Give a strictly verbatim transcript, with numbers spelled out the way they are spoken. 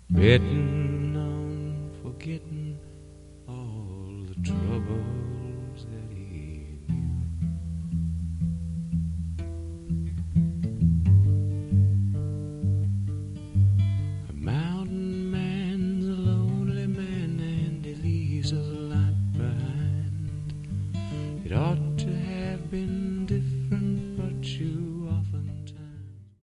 betting on forgetting all the troubles that he knew. A mountain man's a lonely man, and he leaves a lot behind. It ought to have been